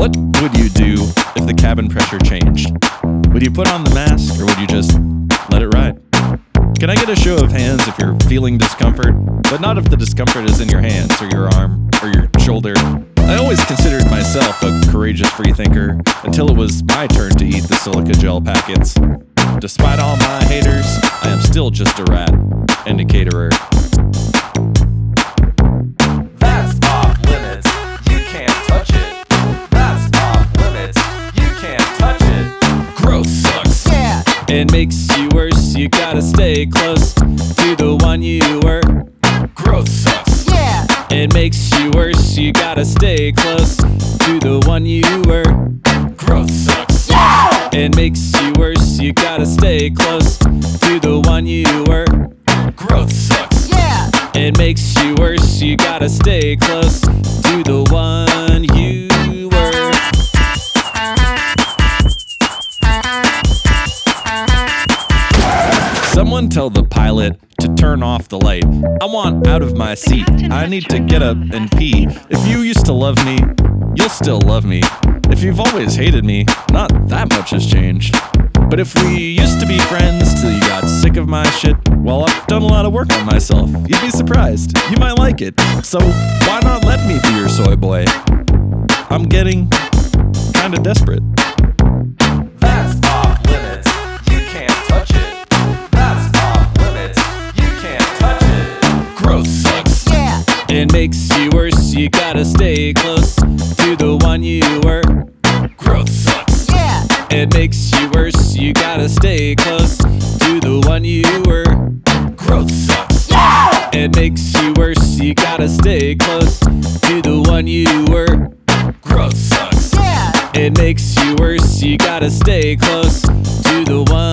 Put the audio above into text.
What would you do if the cabin pressure changed? Would you put on the mask or would you just let it ride? Can I get a show of hands if you're feeling discomfort, but not if the discomfort is in your hands or your arm or your shoulder? I always considered myself a courageous freethinker until it was my turn to eat the silica gel packets. Despite all my haters, I am still just a rat and a caterer. That's off limits, you can't touch it. That's off limits, you can't touch it. Growth sucks. Yeah. It makes you worse, you gotta stay close to the one you were. Growth sucks. Yeah. It makes you worse, you gotta stay close to the one you were. Growth sucks. Yeah. It makes you worse, you gotta stay close to the one you were. Growth sucks. Yeah. It makes you worse, you gotta stay close to the one you were. Someone tell the pilot to turn off the light. I want out of my seat. I need to get up and pee. If you used to love me, you'll still love me. If you've always hated me, not that much has changed. But if we used to be friends till you got sick of my shit, well, I've done a lot of work on myself. You'd be surprised. You might like it. So why not let me be your soy boy? I'm getting kinda desperate. That's off limits, you can't touch it. That's off limits, you can't touch it. Growth sucks. Yeah. It makes you worse, you gotta stay close to the one you were. Growth sucks. Yeah. It makes you worse, you gotta stay close to the one you were. Growth sucks. Yeah. It makes you worse, you gotta stay close to the one you were. Growth sucks. Yeah. It makes you worse, you gotta stay close to the one